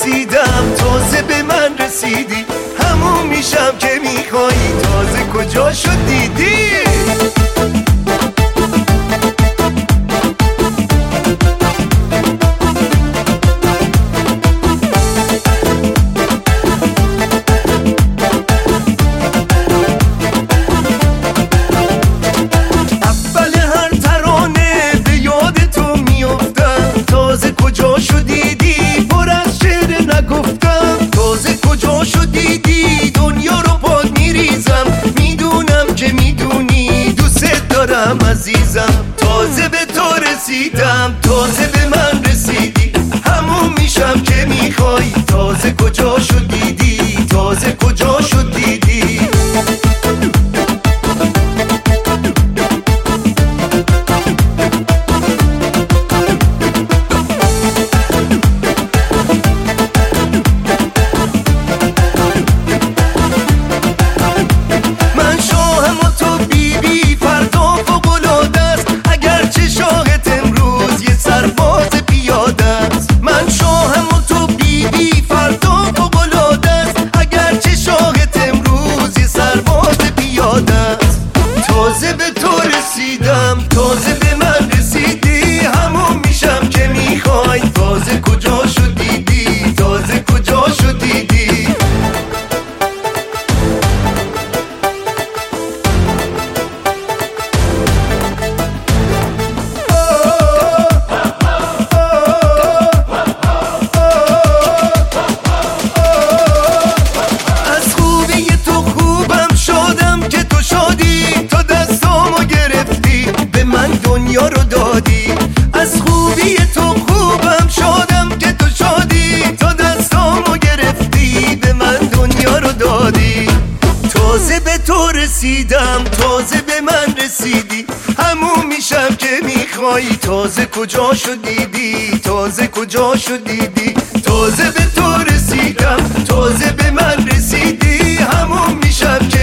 رسیدم، تازه به من رسیدی، همون میشم که میخوایی، تازه کجا شد دیدی؟ عزیزم تازه به تو رسیدم، تازه به من رسیدی، همون میشم که میخوای، تازه کجا شد دیدی، تازه کجا شد دیدی؟ من شاهم و تو بیبی، فردا فوق‌العاده است، اگرچه شاهت امروز یه سرباز پیاده است. من شاهم و تو بیبی، فردا فوق‌العاده است، اگرچه شاهت امروز یه سرباز پیاده است. تازه به تو رسیدم، تازه به من رسیدی، همون میشم که میخوای، تازه کجا شد دیدی، تازه کجا شد دیدی؟ از خوبی تو خوبم شدم که تو شادی، تا دستامو گرفتی به من دنیا رو دادی. از خوبی تو خوبم شدم که تو شادی، تا دستامو گرفتی به من دنیا رو دادی. تازه به تو رسیدم، تازه به من رسیدی، همون میشم که میخوایی، تازه کجا شد دیدی، تازه کجا شد دیدی؟ تازه به تو رسیدم، تازه به من رسیدی، همون میشم که